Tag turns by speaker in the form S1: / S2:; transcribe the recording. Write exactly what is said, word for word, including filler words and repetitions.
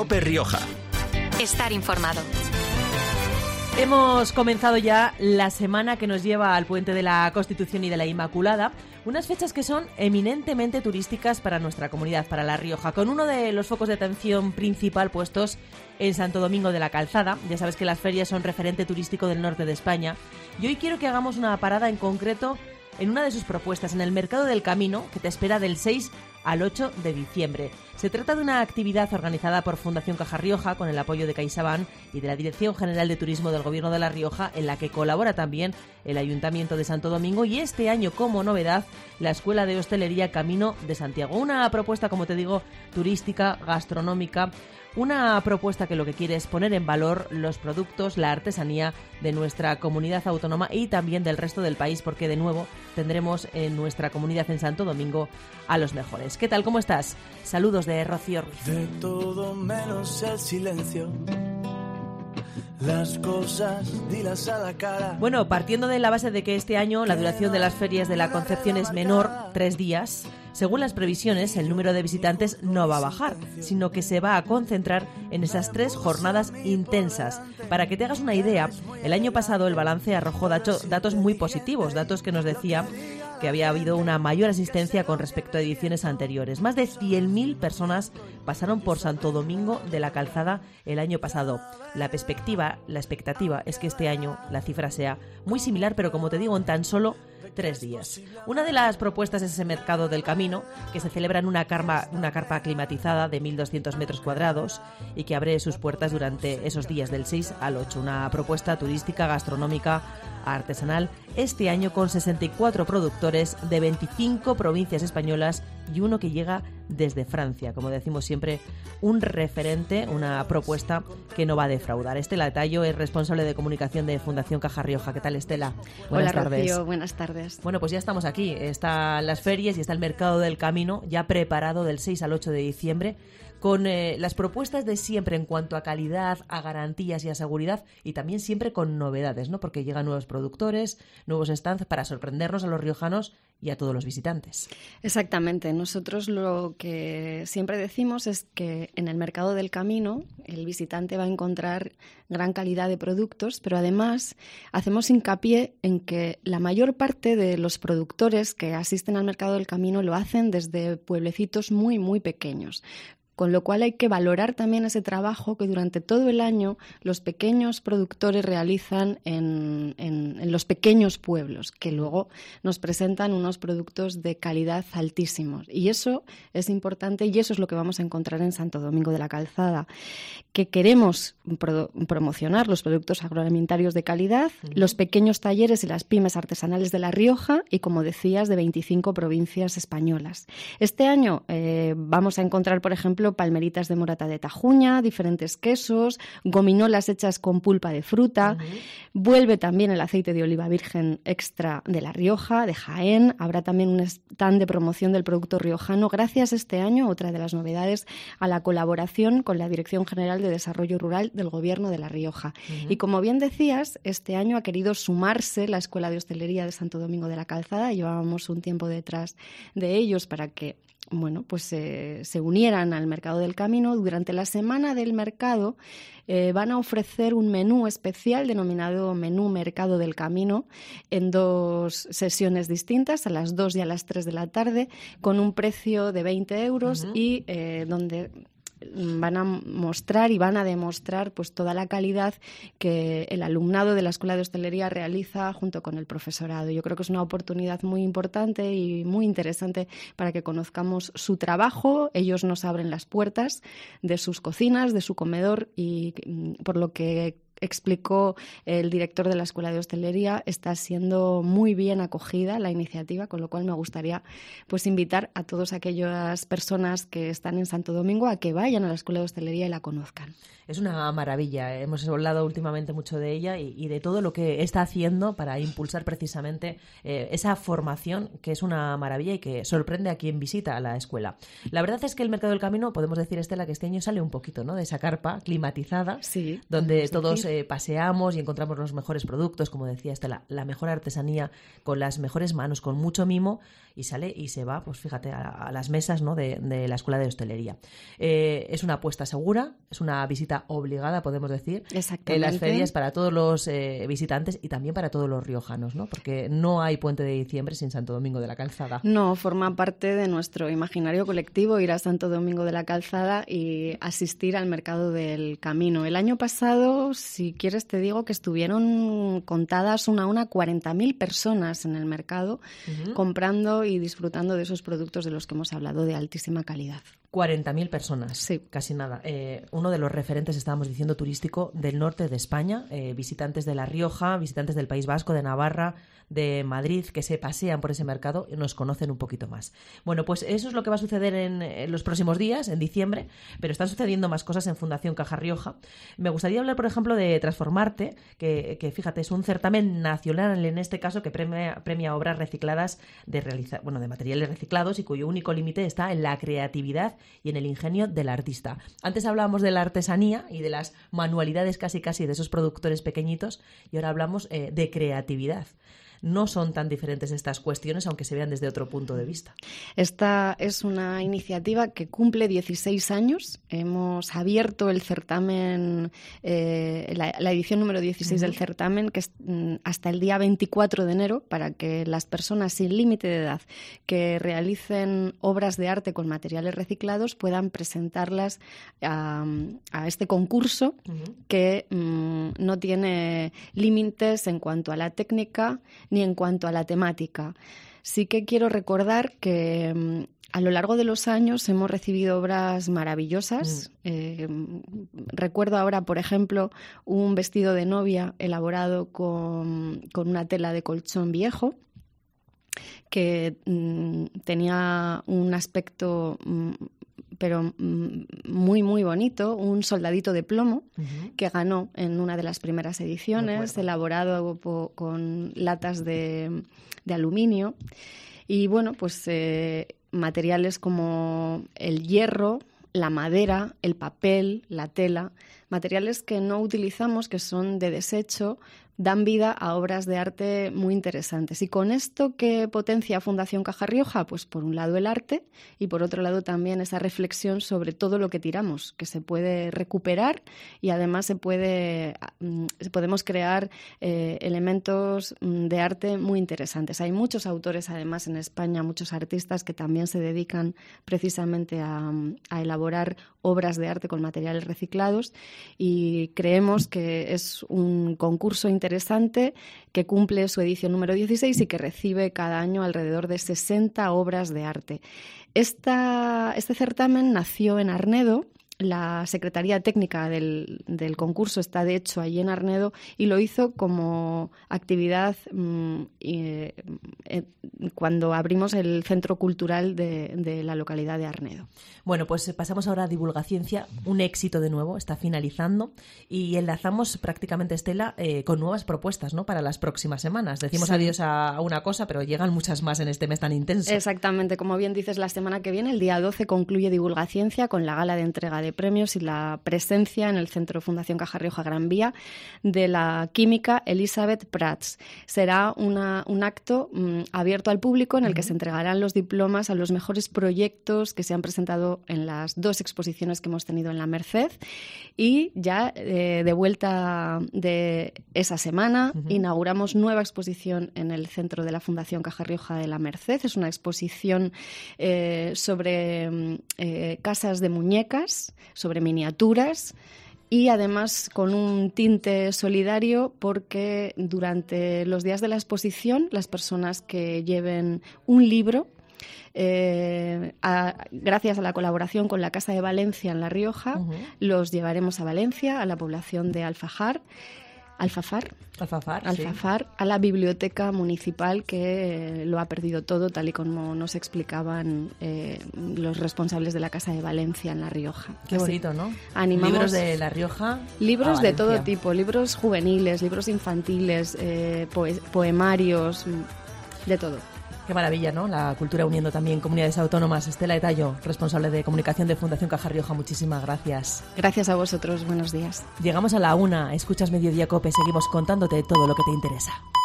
S1: COPE Rioja.
S2: Estar informado.
S3: Hemos comenzado ya la semana que nos lleva al Puente de la Constitución y de la Inmaculada, unas fechas que son eminentemente turísticas para nuestra comunidad, para La Rioja, con uno de los focos de atención principal puestos en Santo Domingo de la Calzada. Ya sabes que las ferias son referente turístico del norte de España y hoy quiero que hagamos una parada en concreto en una de sus propuestas, en el Mercado del Camino, que te espera del seis al ocho de diciembre. Se trata de una actividad organizada por Fundación Caja Rioja con el apoyo de CaixaBank y de la Dirección General de Turismo del Gobierno de La Rioja, en la que colabora también el Ayuntamiento de Santo Domingo y este año, como novedad, la Escuela de Hostelería Camino de Santiago. Una propuesta, como te digo, turística, gastronómica, una propuesta que lo que quiere es poner en valor los productos, la artesanía de nuestra comunidad autónoma y también del resto del país, porque de nuevo tendremos en nuestra comunidad en Santo Domingo a los mejores. ¿Qué tal? ¿Cómo estás? Saludos de Rocío Ruiz.
S4: De todo menos el silencio. Las cosas, dilas a la cara.
S3: Bueno, partiendo de la base de que este año la duración de las ferias de la Concepción es menor, tres días, según las previsiones, el número de visitantes no va a bajar, sino que se va a concentrar en esas tres jornadas intensas. Para que te hagas una idea, el año pasado el balance arrojó datos muy positivos, datos que nos decía que había habido una mayor asistencia con respecto a ediciones anteriores. Más de cien mil personas pasaron por Santo Domingo de la Calzada el año pasado. La perspectiva, la expectativa es que este año la cifra sea muy similar, pero como te digo, en tan solo tres días. Una de las propuestas es ese Mercado del Camino, que se celebra en una carpa, una carpa climatizada de mil doscientos metros cuadrados y que abre sus puertas durante esos días del seis al ocho. Una propuesta turística, gastronómica, artesanal, este año con sesenta y cuatro productores de veinticinco provincias españolas y uno que llega desde Francia. Como decimos siempre, un referente, una propuesta que no va a defraudar. Estela Tallo es responsable de comunicación de Fundación Caja Rioja. ¿Qué tal, Estela? Buenas
S5: Hola,
S3: tardes.
S5: Rocío, buenas tardes.
S3: Bueno, pues ya estamos aquí. Están las ferias y está el Mercado del Camino ya preparado del seis al ocho de diciembre, con eh, las propuestas de siempre en cuanto a calidad, a garantías y a seguridad, y también siempre con novedades, ¿no? Porque llegan nuevos productores, nuevos stands para sorprendernos a los riojanos y a todos los visitantes.
S5: Exactamente. Nosotros lo que siempre decimos es que en el Mercado del Camino el visitante va a encontrar gran calidad de productos, pero además hacemos hincapié en que la mayor parte de los productores que asisten al Mercado del Camino lo hacen desde pueblecitos muy, muy pequeños. Con lo cual hay que valorar también ese trabajo que durante todo el año los pequeños productores realizan en, en, en los pequeños pueblos, que luego nos presentan unos productos de calidad altísimos. Y eso es importante y eso es lo que vamos a encontrar en Santo Domingo de la Calzada, que queremos pro, promocionar los productos agroalimentarios de calidad, uh-huh. los pequeños talleres y las pymes artesanales de La Rioja y, como decías, de veinticinco provincias españolas. Este año eh, vamos a encontrar, por ejemplo, palmeritas de morata de Tajuña, diferentes quesos, gominolas hechas con pulpa de fruta. Uh-huh. Vuelve también el aceite de oliva virgen extra de La Rioja, de Jaén. Habrá también un stand de promoción del producto riojano. Gracias este año, otra de las novedades, a la colaboración con la Dirección General de Desarrollo Rural del Gobierno de La Rioja. Uh-huh. Y como bien decías, este año ha querido sumarse la Escuela de Hostelería de Santo Domingo de la Calzada. Llevábamos un tiempo detrás de ellos para que bueno, pues eh, se unieran al Mercado del Camino. Durante la semana del mercado eh, van a ofrecer un menú especial denominado Menú Mercado del Camino en dos sesiones distintas, a las dos y a las tres de la tarde, con un precio de veinte euros uh-huh. y eh, donde van a mostrar y van a demostrar pues toda la calidad que el alumnado de la Escuela de Hostelería realiza junto con el profesorado. Yo creo que es una oportunidad muy importante y muy interesante para que conozcamos su trabajo. Ellos nos abren las puertas de sus cocinas, de su comedor y por lo que explicó el director de la Escuela de Hostelería, está siendo muy bien acogida la iniciativa, con lo cual me gustaría pues invitar a todas aquellas personas que están en Santo Domingo a que vayan a la Escuela de Hostelería y la conozcan.
S3: Es una maravilla. Hemos hablado últimamente mucho de ella y, y de todo lo que está haciendo para impulsar precisamente eh, esa formación, que es una maravilla y que sorprende a quien visita a la escuela. La verdad es que el Mercado del Camino, podemos decir, Estela, que este año sale un poquito, ¿no?, de esa carpa climatizada,
S5: sí,
S3: donde todos vamos, eh, paseamos y encontramos los mejores productos, como decía Estela, la mejor artesanía, con las mejores manos, con mucho mimo, y sale y se va, pues fíjate, a, a las mesas, ¿no?, de, de la Escuela de Hostelería. Eh, es una apuesta segura, es una visita obligada, podemos decir.
S5: Exactamente.
S3: En las ferias para todos los eh, visitantes y también para todos los riojanos, ¿no? Porque no hay puente de diciembre sin Santo Domingo de la Calzada.
S5: No, forma parte de nuestro imaginario colectivo ir a Santo Domingo de la Calzada y asistir al mercado del Camino. El año pasado, si quieres te digo que estuvieron contadas una a una cuarenta mil personas en el mercado, uh-huh, comprando y disfrutando de esos productos de los que hemos hablado de altísima calidad.
S3: cuarenta mil personas,
S5: sí,
S3: casi nada. Eh, uno de los referentes, estábamos diciendo, turístico del norte de España, eh, visitantes de La Rioja, visitantes del País Vasco, de Navarra, de Madrid, que se pasean por ese mercado y nos conocen un poquito más. Bueno, pues eso es lo que va a suceder en, en los próximos días, en diciembre, pero están sucediendo más cosas en Fundación Caja Rioja. Me gustaría hablar, por ejemplo, de Transformarte, que, que fíjate, es un certamen nacional, en este caso, que premia, premia obras recicladas de, realiza, bueno, de materiales reciclados y cuyo único límite está en la creatividad y en el ingenio del artista. Antes hablábamos de la artesanía y de las manualidades casi casi de esos productores pequeñitos, y ahora hablamos eh, de creatividad. No son tan diferentes estas cuestiones, aunque se vean desde otro punto de vista.
S5: Esta es una iniciativa que cumple dieciséis años. Hemos abierto el certamen, eh, la, la edición número dieciséis uh-huh. del certamen, que es mm, hasta el día veinticuatro de enero, para que las personas sin límite de edad que realicen obras de arte con materiales reciclados puedan presentarlas a, a este concurso uh-huh. que mm, no tiene límites en cuanto a la técnica ni en cuanto a la temática. Sí que quiero recordar que um, a lo largo de los años hemos recibido obras maravillosas. Mm. Eh, recuerdo ahora, por ejemplo, un vestido de novia elaborado con, con una tela de colchón viejo, que mm, tenía un aspecto mm, pero muy, muy bonito, un soldadito de plomo uh-huh. que ganó en una de las primeras ediciones, elaborado po- con latas de, de aluminio. Y bueno, pues eh, materiales como el hierro, la madera, el papel, la tela, materiales que no utilizamos, que son de desecho, dan vida a obras de arte muy interesantes. Y con esto, ¿qué potencia Fundación Caja Rioja? Pues por un lado el arte y por otro lado también esa reflexión sobre todo lo que tiramos, que se puede recuperar y además se puede podemos crear eh, elementos de arte muy interesantes. Hay muchos autores además en España, muchos artistas que también se dedican precisamente a, a elaborar obras de arte con materiales reciclados, y creemos que es un concurso interesante que cumple su edición número dieciséis y que recibe cada año alrededor de sesenta obras de arte. Esta, este certamen nació en Arnedo. La Secretaría Técnica del, del concurso está, de hecho, allí en Arnedo, y lo hizo como actividad mmm, eh, eh, cuando abrimos el centro cultural de, de la localidad de Arnedo.
S3: Bueno, pues pasamos ahora a Divulgaciencia, un éxito de nuevo, está finalizando, y enlazamos prácticamente, Estela, eh, con nuevas propuestas, ¿no?, para las próximas semanas. Decimos sí. adiós a una cosa, pero llegan muchas más en este mes tan intenso.
S5: Exactamente, como bien dices, la semana que viene, el día doce, concluye Divulgaciencia con la gala de entrega de premios y la presencia en el Centro Fundación Caja Rioja Gran Vía de la química Elizabeth Prats. Será una, un acto mmm, abierto al público en el uh-huh. que se entregarán los diplomas a los mejores proyectos que se han presentado en las dos exposiciones que hemos tenido en la Merced, y ya eh, de vuelta de esa semana uh-huh. inauguramos nueva exposición en el Centro de la Fundación Caja Rioja de la Merced. Es una exposición eh, sobre eh, casas de muñecas, sobre miniaturas, y además con un tinte solidario, porque durante los días de la exposición las personas que lleven un libro, eh, a, gracias a la colaboración con la Casa de Valencia en La Rioja, uh-huh. los llevaremos a Valencia, a la población de Alfajar, Alfafar,
S3: Alfafar,
S5: Alfafar
S3: sí.
S5: a la biblioteca municipal, que eh, lo ha perdido todo, tal y como nos explicaban eh, los responsables de la Casa de Valencia en La Rioja.
S3: Qué Así, bonito, ¿no?
S5: Animamos
S3: libros de La Rioja.
S5: Libros de todo tipo, libros juveniles, libros infantiles, eh, poe- poemarios, de todo.
S3: Qué maravilla, ¿no? La cultura uniendo también comunidades autónomas. Estela Etallo, responsable de comunicación de Fundación Caja Rioja, muchísimas gracias.
S5: Gracias a vosotros, buenos días.
S3: Llegamos a la una, escuchas Mediodía Cope, seguimos contándote todo lo que te interesa.